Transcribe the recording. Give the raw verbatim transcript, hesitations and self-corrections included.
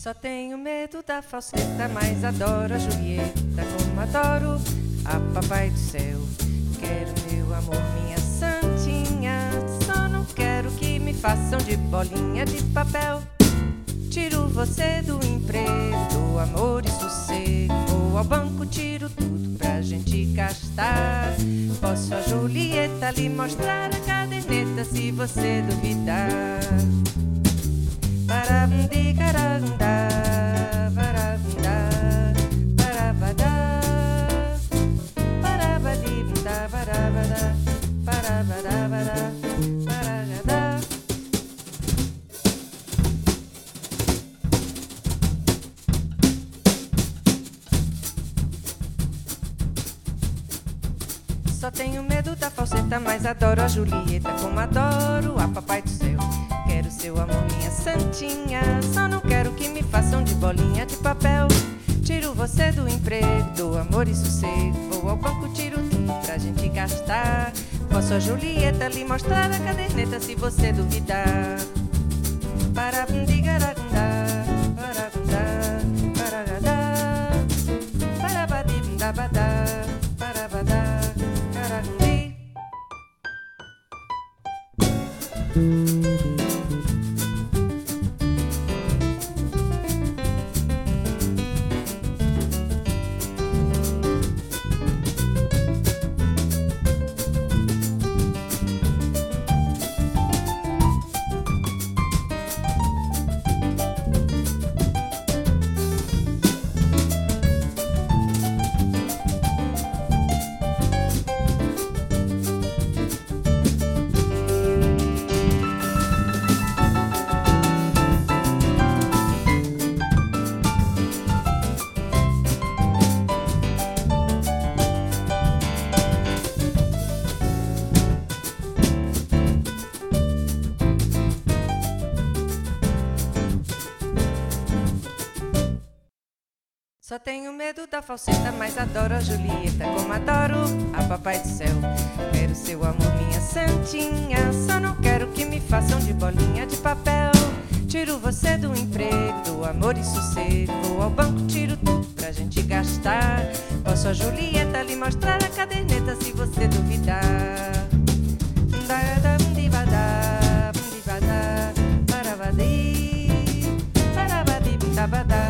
Só tenho medo da falseta, mas adoro a Julieta, como adoro a Papai do Céu. Quero meu amor, minha santinha, só não quero que me façam de bolinha de papel. Tiro você do emprego, do amor e sossego, vou ao banco, tiro tudo pra gente gastar. Posso a Julieta lhe mostrar a caderneta se você duvidar. Parabandigaranda, barabunda, barabada, barabadibunda, barabada, barabadabada, barabada. Só tenho medo da falseta, mas adoro a Julieta, como adoro a Papai do Céu. Quero seu amor, minha santinha, só não quero que me façam de bolinha de papel. Tiro você do emprego, do amor e sossego, vou ao banco, tiro tudo pra gente gastar. Posso a Julieta lhe mostrar a caderneta se você duvidar. Parabundigaragunda, parabunda, paragadá, parabadibundabadá, parabadá, caragundi. Só tenho medo da falseta, mas adoro a Julieta, como adoro a Papai do Céu. Quero seu amor, minha santinha, só não quero que me façam de bolinha de papel. Tiro você do emprego, do amor e sossego, vou ao banco, tiro tudo pra gente gastar. Posso a Julieta lhe mostrar a caderneta se você duvidar. Bundibadá, bundibadá, parabadi, parabadi, bundabadá.